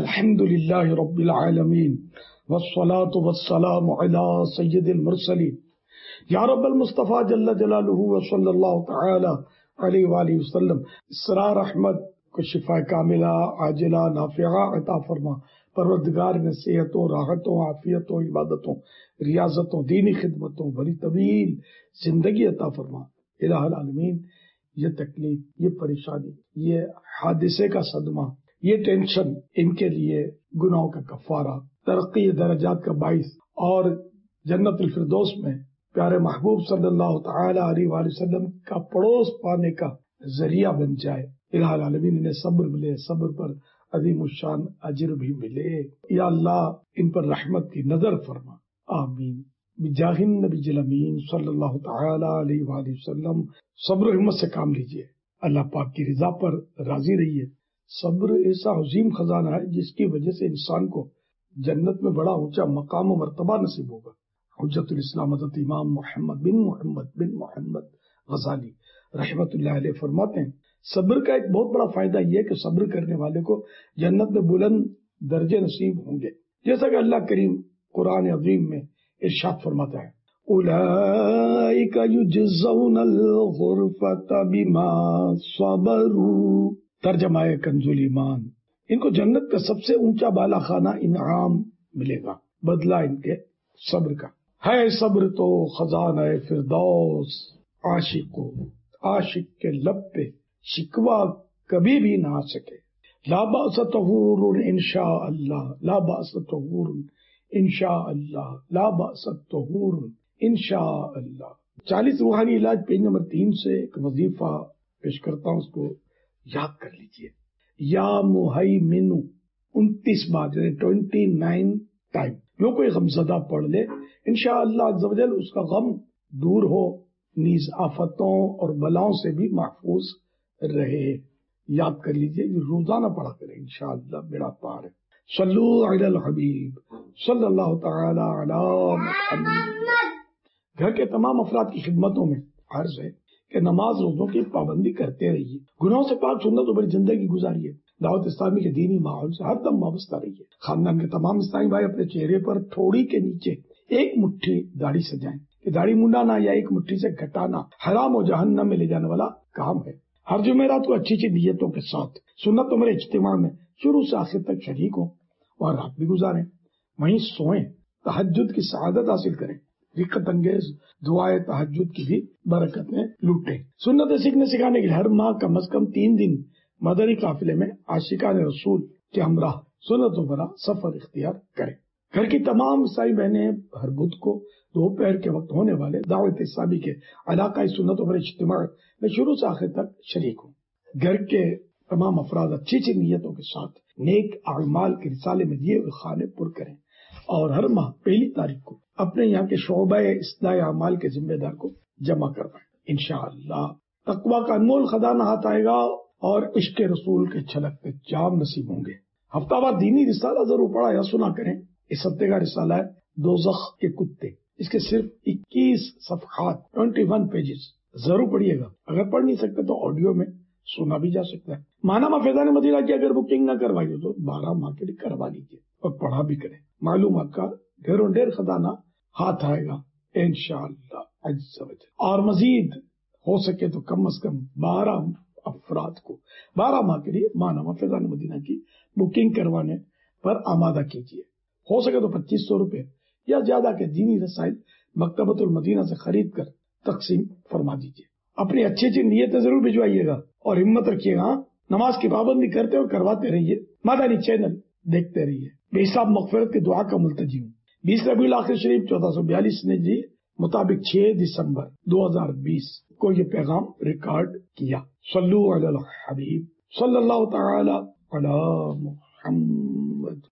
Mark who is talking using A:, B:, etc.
A: الحمد للہ رب العالمین والصلاة والسلام علی سید المرسلین یا رب المصطفیٰ جل جلالہ وصلی اللہ تعالی علیہ وآلہ وسلم. اسرار احمد کو شفا کاملہ عاجلہ نافعہ عطا فرما. پروردگار نے صحتوں، راحتوں، عافیتوں، عبادتوں، ریاضتوں، دینی خدمتوں، بڑی طویل زندگی عطا فرما. الہ العالمین، یہ تکلیف، یہ پریشانی، یہ حادثے کا صدمہ، یہ ٹینشن ان کے لیے گناہوں کا کفارہ، ترقی درجات کا باعث اور جنت الفردوس میں پیارے محبوب صلی اللہ تعالی علیہ وآلہ وسلم کا پڑوس پانے کا ذریعہ بن جائے. الہ العالمین انہیں صبر ملے، صبر پر عظیم الشان اجر بھی ملے. یا اللہ ان پر رحمت کی نظر فرما. آمین. بجاہ النبی الامین صلی اللہ تعالی علیہ وآلہ وسلم. صبر و ہمت سے کام لیجئے، اللہ پاک کی رضا پر راضی رہیے. صبر ایسا عظیم خزانہ ہے جس کی وجہ سے انسان کو جنت میں بڑا اونچا مقام و مرتبہ نصیب ہوگا. حجت الاسلام حضرت امام محمد بن محمد غزالی رحمت اللہ علیہ فرماتے ہیں صبر کا ایک بہت بڑا فائدہ یہ ہے کہ صبر کرنے والے کو جنت میں بلند درجے نصیب ہوں گے، جیسا کہ اللہ کریم قرآن عظیم میں ارشاد فرماتا ہے اولئک یجزون الغرفۃ بما صبروا. ترجمہ ہے کنز ایمان، ان کو جنت کا سب سے اونچا بالا خانہ انعام ملے گا بدلہ ان کے صبر کا. ہے صبر تو خزانہ فردوس، عاشق کے لب پہ شکوہ کبھی بھی نہ آ سکے. لا باس طہور انشاء اللہ، لا باس طہور انشاء اللہ، لا باس طہور انشاء اللہ. 40 روحانی علاج پیج نمبر 3 سے ایک وظیفہ پیش کرتا ہوں، اس کو یاد کر لیجئے. یا مہیمن 29 بار، یعنی 29 ٹائم. جو کوئی غم زدہ پڑھ لے انشاءاللہ عز و جل اس کا غم دور ہو، نیز آفتوں اور بلاؤں سے بھی محفوظ رہے. یاد کر لیجئے، یہ روزانہ پڑھا کریں، انشاءاللہ بیڑا پار ہے. صلو علی الحبیب صلی اللہ تعالی علی محمد. گھر کے تمام افراد کی خدمتوں میں عرض ہے کہ نماز روزوں کی پابندی کرتے رہیے، گناہوں سے پاک سنت و بڑی زندگی گزاریے، دعوت اسلامی کے دینی ماحول سے ہر دم وابستہ رہیے. خاندان کے تمام اسلامی بھائی اپنے چہرے پر تھوڑی کے نیچے ایک مٹھی داڑھی سجائیں. کہ داڑھی منڈانا یا ایک مٹھی سے گھٹانا حرام و جہنم میں لے جانے والا کام ہے. ہر جمعرات کو اچھی نیتوں کے ساتھ سنت عمر اجتماع میں شروع سے آخر تک شریک ہوں اور رات بھی گزاریں. وہیں سوئیں، تہجد کی سعادت حاصل کریں، رقت انگیز دعائے تہجد کی بھی برکتیں لوٹیں. سنت سیکھنے سکھانے کے لیے ہر ماہ کم از کم 3 دن مدنی قافلے میں عاشقان رسول کے ہمراہ سنت و برا سفر اختیار کریں. گھر کی تمام عیسائی بہنیں ہر بدھ کو دوپہر کے وقت ہونے والے دعوت اسلامی کے علاقائی سنت و برا اجتماع میں شروع سے آخر تک شریک ہوں. گھر کے تمام افراد اچھی نیتوں کے ساتھ نیک اعمال کے رسالے میں دیے ہوئے خانے پر کریں اور ہر ماہ 1 تاریخ کو اپنے یہاں کے شعبہ اصلاح اعمال کے ذمہ دار کو جمع کروائیں. انشاءاللہ تقویٰ کا انمول خزانہ ہاتھ آئے گا اور عشق رسول کے چھلکتے جام نصیب ہوں گے. ہفتہ وار دینی رسالہ ضرور پڑھا یا سنا کریں. اس ہفتے کا رسالہ ہے دوزخ کے کتے. اس کے صرف 21 صفحات 21 پیجز ضرور پڑھیے گا. اگر پڑھ نہیں سکتے تو آڈیو میں سنا بھی جا سکتا ہے. ماہنامہ فیضان مدینہ کی اگر بکنگ نہ کروائی ہو تو 12 ماہ کے لیے کروا لیجیے اور پڑھا بھی کریں. معلومات کا ڈھیروں ڈھیر خزانہ ہاتھ آئے گا انشاءاللہ عز و جل. اور مزید ہو سکے تو کم از کم 12 افراد کو 12 ماہ کے لیے ماہنامہ فیضان مدینہ کی بکنگ کروانے پر آمادہ کیجیے. ہو سکے تو 2500 روپے یا زیادہ کے دینی رسائل مکتبۃ المدینہ سے خرید کر تقسیم فرما دیجیے. اپنی اچھی نیتیں ضرور بھجوائیے گا اور ہمت رکھیے گا. نماز کی پابندی کرتے اور کرواتے رہیے. مدنی چینل دیکھتے رہیے. بے حساب مغفرت کی دعا کا ملتجی ہوں. 20 ربیع الاخر شریف 1442 نے جی مطابق 6 دسمبر 2020 کو یہ پیغام ریکارڈ کیا. صلو علی الحبیب صلی اللہ تعالی علی محمد.